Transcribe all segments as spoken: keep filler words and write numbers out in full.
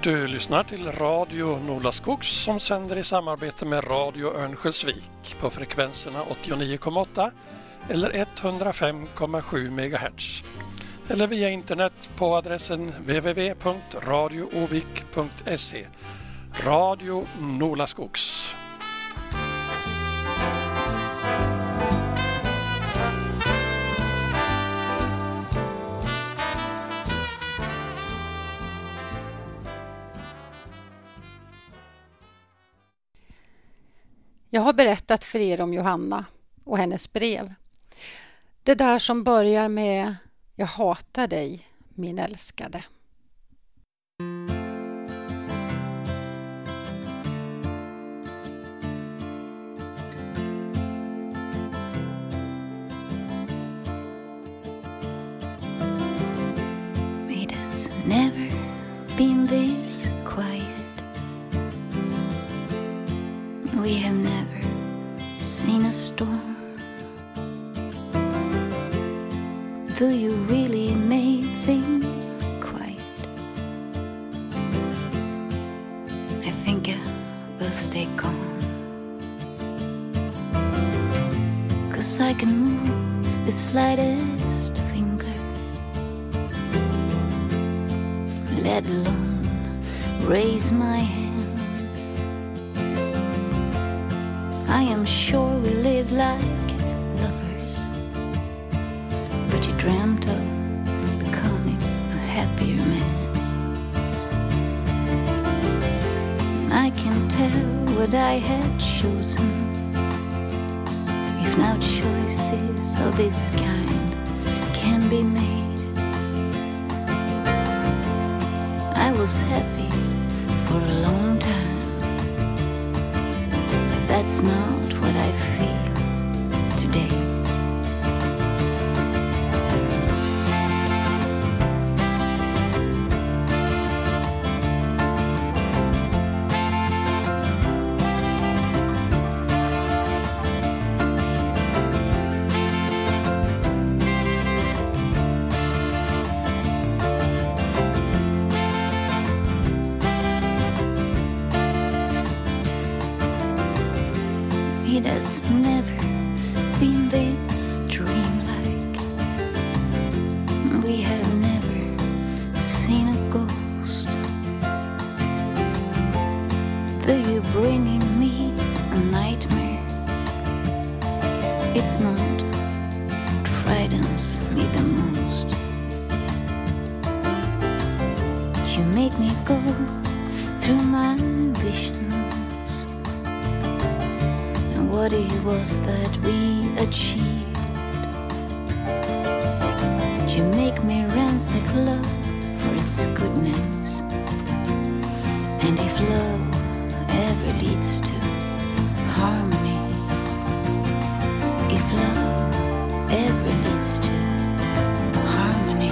Du lyssnar till Radio Nolaskogs som sänder i samarbete med Radio Örnsköldsvik på frekvenserna åttionio komma åtta eller etthundrafem komma sju megahertz. Eller via internet på adressen w w w punkt radio ovik punkt se. Radio Nolaskogs. Jag har berättat för er om Johanna och hennes brev. Det där som börjar med "Jag hatar dig, min älskade". It has never been this quiet. We have never seen a storm. Though you really made things quiet, I think I will stay calm. 'Cause I can move the slightest finger, let alone raise my hand. I am sure we live like lovers, but you dreamt of becoming a happier man. I can tell what I had chosen, if now choices of this kind can be made. I was happy for a long time, but that's not what I feel today. It has never been this dreamlike. We have never seen a ghost. Though you're bringing me a nightmare, it's not what frightens me the most. You make me go through my visions, what it was that we achieved. You make me ransack love for its goodness, and if love ever leads to harmony, if love ever leads to harmony,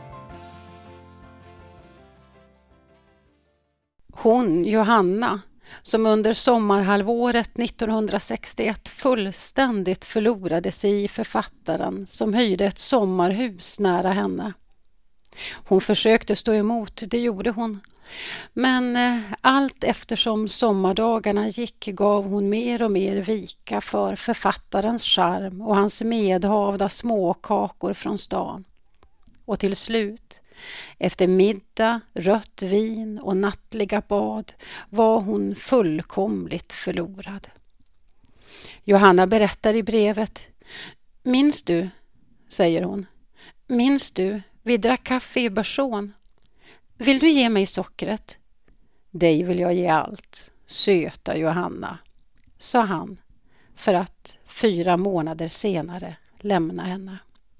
Hon, Johanna, som under sommarhalvåret nittonhundrasextioett fullständigt förlorade sig i författaren som hyrde ett sommarhus nära henne. Hon försökte stå emot, det gjorde hon. Men eh, allt eftersom sommardagarna gick gav hon mer och mer vika för författarens charm och hans medhavda småkakor från stan. Och till slut, efter middag, rött vin och nattliga bad, var hon fullkomligt förlorad. Johanna berättar i brevet: "Minns du", säger hon, "minns du, vi drack kaffe i Bersån. Vill du ge mig sockret?" "Dig vill jag ge allt, söta Johanna", sa han, för att fyra månader senare lämna henne.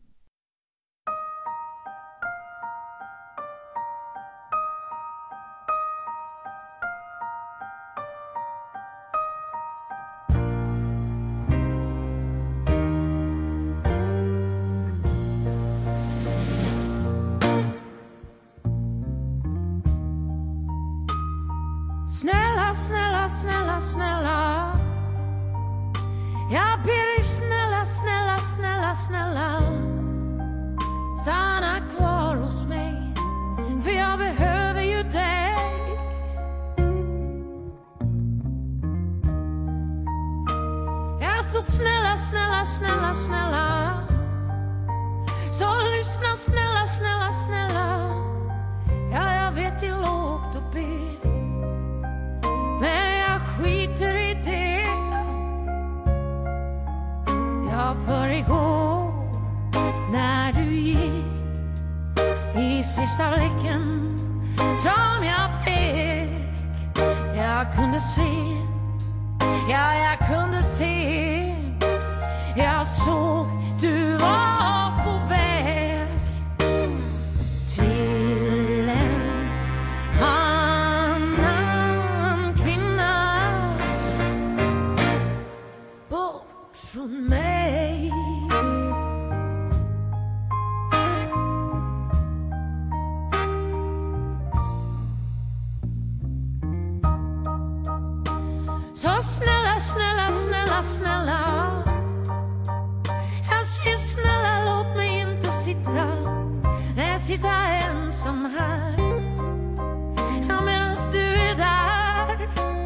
Snälla, snälla, snälla, snälla, jag ber dig snälla, snälla, snälla, snälla, stanna kvar hos mig, för jag behöver ju dig. Ja, så snälla, snälla, snälla, snälla, så lyssna snälla, snälla, snälla. Ja, jag vet det är lågt att be, men jag skiter i det. Ja, för igår när du gick i sista blicken som jag fick, jag kunde se, ja, jag kunde se, jag såg du var på väg till en annan kvinna, bort från mig. Så snälla, snälla, snälla, snälla, jag säger snälla, låt mig inte sitta, när jag sitter ensam här, ja, medan du är där.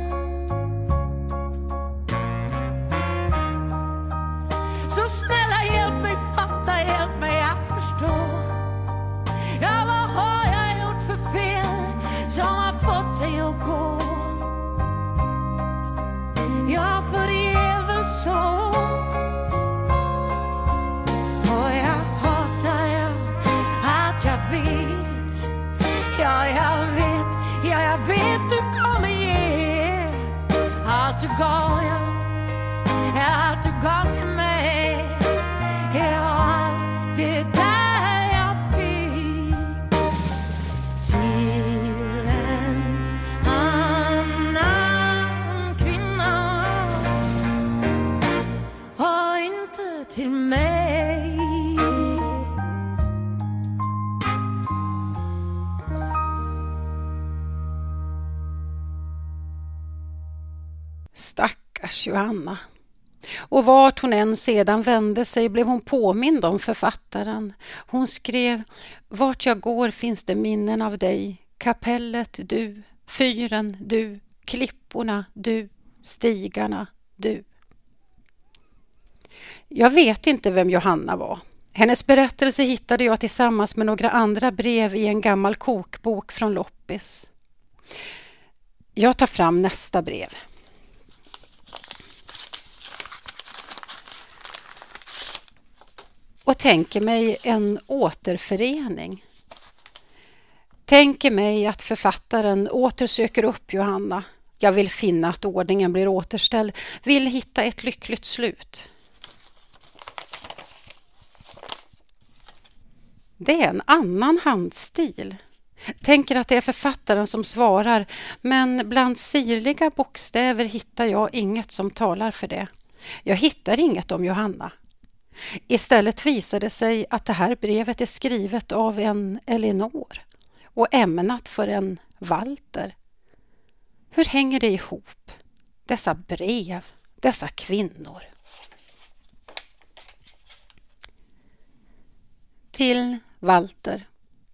Så snälla, hjälp mig fatta, hjälp mig att förstå, ja, vad har jag gjort för fel som har fått dig att gå? Ja, för det är väl så. Och jag hatar jag att jag vet, ja, jag vet, ja, jag vet du kommer ge allt du gav, ja, allt du gav till mig, ja, allt det där jag fick till en annan kvinna och inte till mig. Stackars Johanna. Och vart hon än sedan vände sig blev hon påmind om författaren. Hon skrev: "Vart jag går finns det minnen av dig. Kapellet du, fyren du, klipporna du, stigarna du." Jag vet inte vem Johanna var. Hennes berättelse hittade jag tillsammans med några andra brev i en gammal kokbok från Loppis. Jag tar fram nästa brev. Och tänker mig en återförening. Tänker mig att författaren återsöker upp Johanna. Jag vill finna att ordningen blir återställd. Vill hitta ett lyckligt slut. Det är en annan handstil. Tänker att det är författaren som svarar, men bland sirliga bokstäver hittar jag inget som talar för det. Jag hittar inget om Johanna. Istället visar det sig att det här brevet är skrivet av en Elinor och ämnat för en Walter. Hur hänger det ihop? Dessa brev, dessa kvinnor. Till Walter.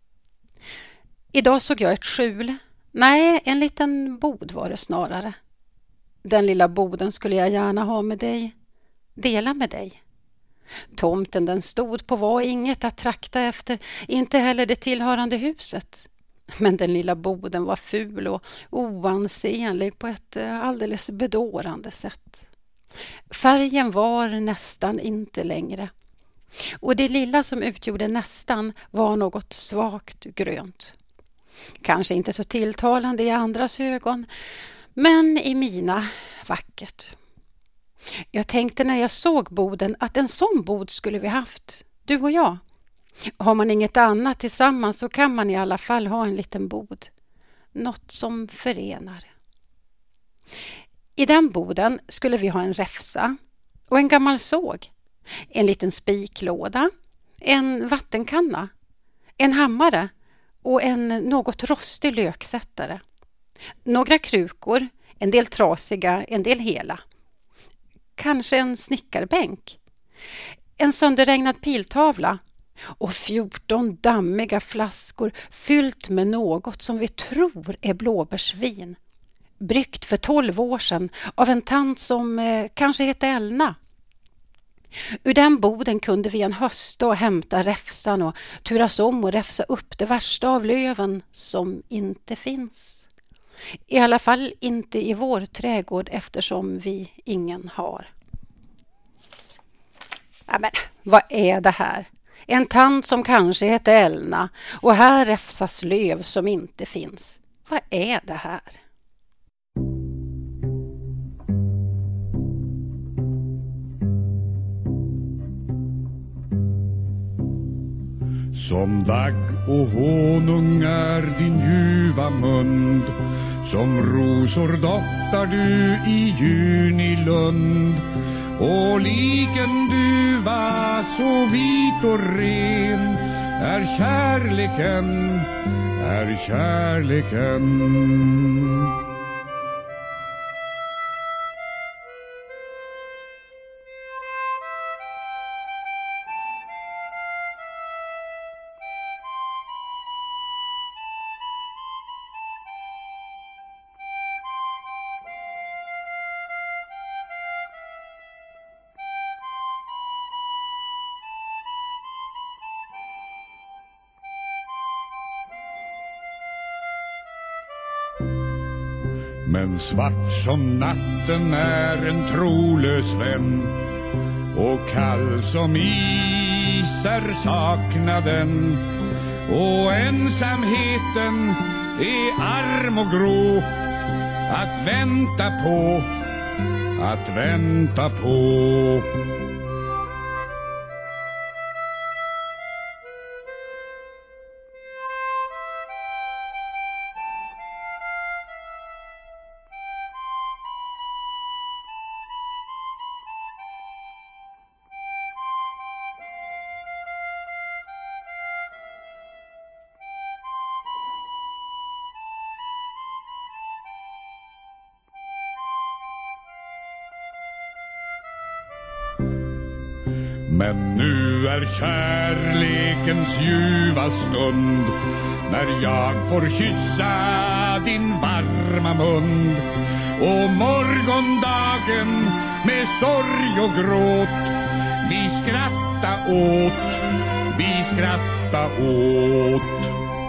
Idag såg jag ett skjul. Nej, en liten bod var det snarare. Den lilla boden skulle jag gärna ha med dig. Dela med dig. Tomten den stod på var inget att trakta efter, inte heller det tillhörande huset. Men den lilla boden var ful och oansenlig på ett alldeles bedårande sätt. Färgen var nästan inte längre. Och det lilla som utgjorde nästan var något svagt grönt. Kanske inte så tilltalande i andras ögon, men i mina vackert. Jag tänkte när jag såg boden att en sån bod skulle vi haft, du och jag. Har man inget annat tillsammans så kan man i alla fall ha en liten bod. Något som förenar. I den boden skulle vi ha en räfsa och en gammal såg. En liten spiklåda, en vattenkanna, en hammare och en något rostig löksättare. Några krukor, en del trasiga, en del hela. Kanske en snickarbänk. En sönderregnad piltavla och fjorton dammiga flaskor fyllt med något som vi tror är blåbärsvin. Bryggt för tolv år sedan av en tant som eh, kanske heter Elna. Ur den boden kunde vi en höstdag hämta räfsan och turas om och räfsa upp det värsta av löven som inte finns. I alla fall inte i vår trädgård eftersom vi ingen har. Ja, men vad är det här? En tant som kanske heter Elna och här räfsas löv som inte finns. Vad är det här? Som dagg och honung är din ljuva mund, som rosor doftar du i junilund, och liken duva så vit och ren är kärleken, är kärleken. Men svart som natten är en trolös vän, och kall som is är saknaden, och ensamheten är arm och grå. Att vänta på, att vänta på. Men nu är kärlekens ljuva stund, när jag får kyssa din varma mun, och morgondagen med sorg och gråt vi skratta åt, vi skratta åt.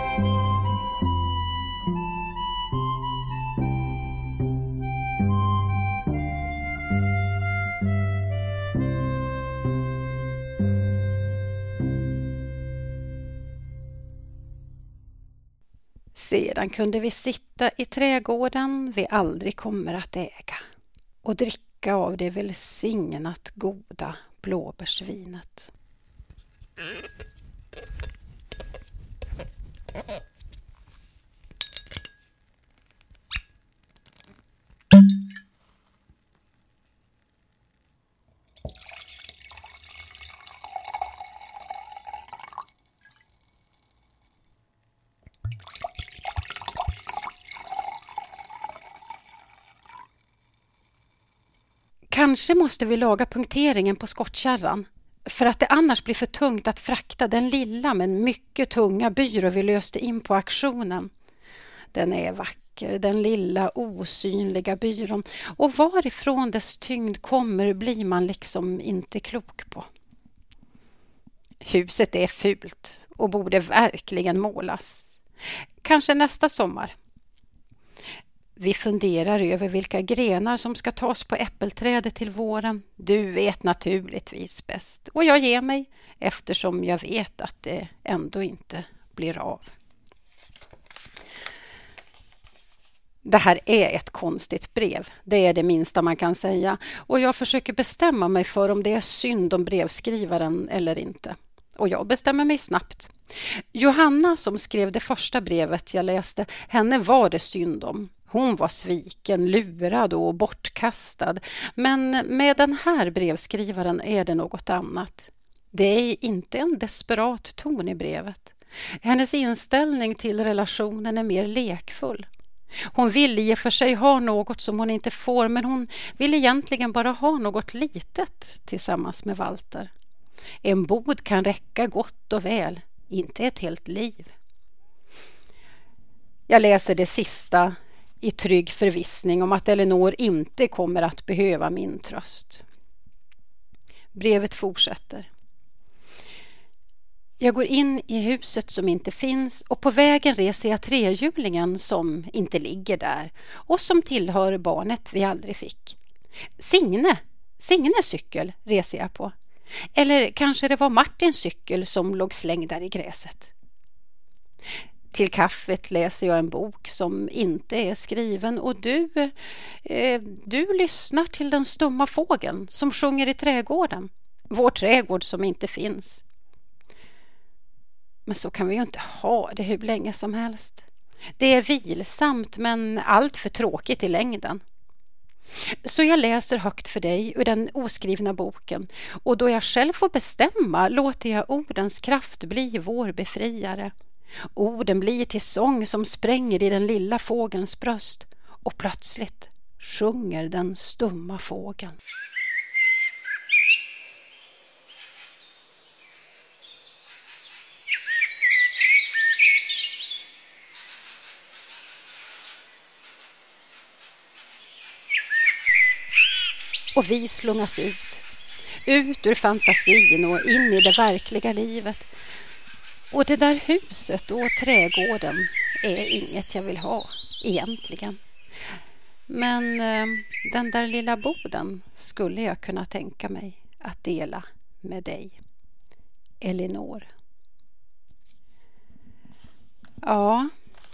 Sedan kunde vi sitta i trädgården vi aldrig kommer att äga och dricka av det välsignat goda blåbärsvinet. Kanske måste vi laga punkteringen på skottkärran, för att det annars blir för tungt att frakta den lilla men mycket tunga byrå vi löste in på auktionen. Den är vacker, den lilla osynliga byrån, och varifrån dess tyngd kommer blir man liksom inte klok på. Huset är fult och borde verkligen målas. Kanske nästa sommar. Vi funderar över vilka grenar som ska tas på äppelträdet till våren. Du vet naturligtvis bäst. Och jag ger mig eftersom jag vet att det ändå inte blir av. Det här är ett konstigt brev. Det är det minsta man kan säga. Och jag försöker bestämma mig för om det är synd om brevskrivaren eller inte. Och jag bestämmer mig snabbt. Johanna som skrev det första brevet jag läste, henne var det synd om. Hon var sviken, lurad och bortkastad. Men med den här brevskrivaren är det något annat. Det är inte en desperat ton i brevet. Hennes inställning till relationen är mer lekfull. Hon vill i och för sig ha något som hon inte får, men hon vill egentligen bara ha något litet tillsammans med Walter. En bod kan räcka gott och väl, inte ett helt liv. Jag läser det sista i trygg förvissning om att Elinor inte kommer att behöva min tröst. Brevet fortsätter. Jag går in i huset som inte finns och på vägen reser jag trehjulingen som inte ligger där och som tillhör barnet vi aldrig fick. Signe, Signes cykel reser jag på. Eller kanske det var Martins cykel som låg slängd där i gräset. Till kaffet läser jag en bok som inte är skriven och du, eh, du lyssnar till den stumma fågeln som sjunger i trädgården. Vår trädgård som inte finns. Men så kan vi ju inte ha det hur länge som helst. Det är vilsamt men allt för tråkigt i längden. Så jag läser högt för dig ur den oskrivna boken och då jag själv får bestämma låter jag ordens kraft bli vår befriare. Orden blir till sång som spränger i den lilla fågelns bröst och plötsligt sjunger den stumma fågeln. Och vi slungas ut, ut ur fantasin och in i det verkliga livet. Och det där huset och trädgården är inget jag vill ha egentligen. Men eh, den där lilla boden skulle jag kunna tänka mig att dela med dig. Elinor. Ja.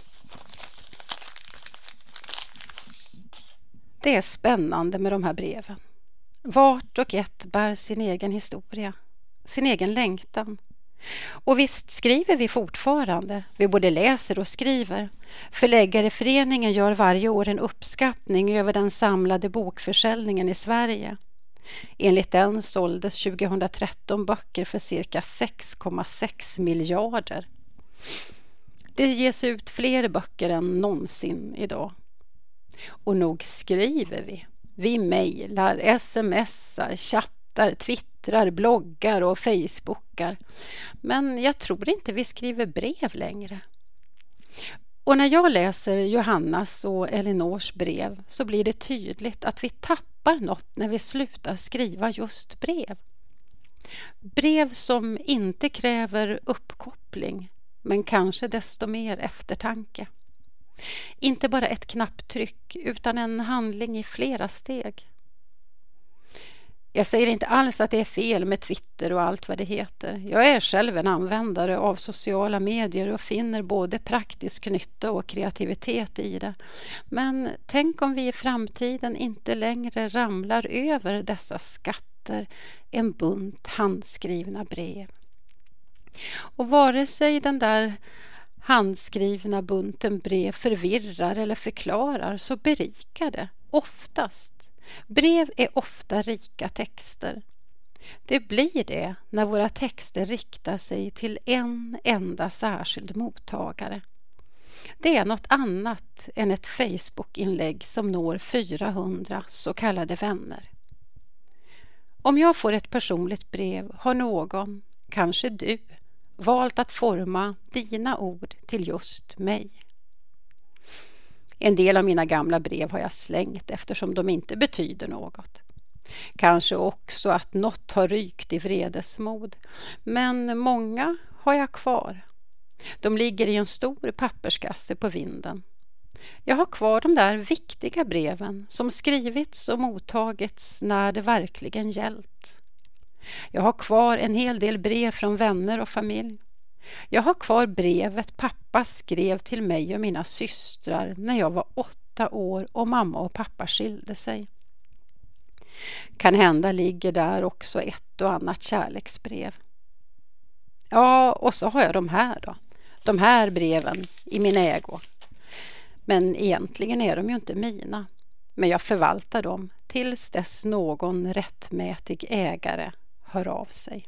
Det är spännande med de här breven. Vart och ett bär sin egen historia, sin egen längtan. Och visst skriver vi fortfarande, vi både läser och skriver. Förläggareföreningen gör varje år en uppskattning över den samlade bokförsäljningen i Sverige. Enligt den såldes tjugohundratretton böcker för cirka sex komma sex miljarder. Det ges ut fler böcker än någonsin idag. Och nog skriver vi. Vi mejlar, smsar, chattar, twittrar, bloggar och facebookar. Men jag tror inte vi skriver brev längre. Och när jag läser Johannas och Elinors brev så blir det tydligt att vi tappar något när vi slutar skriva just brev. Brev som inte kräver uppkoppling men kanske desto mer eftertanke. Inte bara ett knapptryck utan en handling i flera steg. Jag säger inte alls att det är fel med Twitter och allt vad det heter. Jag är själv en användare av sociala medier och finner både praktisk nytta och kreativitet i det. Men tänk om vi i framtiden inte längre ramlar över dessa skatter, en bunt handskrivna brev. Och vare sig den där handskrivna bunten brev förvirrar eller förklarar så berikar det oftast. Brev är ofta rika texter. Det blir det när våra texter riktar sig till en enda särskild mottagare. Det är något annat än ett Facebook-inlägg som når fyrahundra så kallade vänner. Om jag får ett personligt brev har någon, kanske du, valt att forma dina ord till just mig. En del av mina gamla brev har jag slängt eftersom de inte betyder något. Kanske också att något har rykt i vredesmod, men många har jag kvar. De ligger i en stor papperskasse på vinden. Jag har kvar de där viktiga breven som skrivits och mottagits när det verkligen gällt. Jag har kvar en hel del brev från vänner och familj. Jag har kvar brevet pappa skrev till mig och mina systrar när jag var åtta år och mamma och pappa skilde sig. Kan hända ligger där också ett och annat kärleksbrev. Ja, och så har jag de här då. De här breven i min ägo. Men egentligen är de ju inte mina. Men jag förvaltar dem tills dess någon rättmätig ägare hör av sig.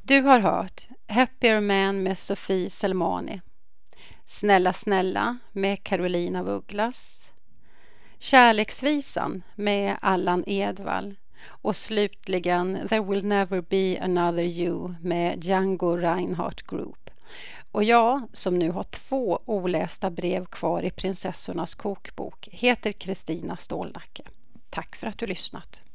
Du har hört Happier Man med Sofie Selmani, Snälla snälla med Carolina af Ugglas, Kärleksvisan med Allan Edwall och slutligen There Will Never Be Another You med Django Reinhardt Group. Och jag, som nu har två olästa brev kvar i Prinsessornas kokbok, heter Kristina Stålnacke. Tack för att du lyssnat.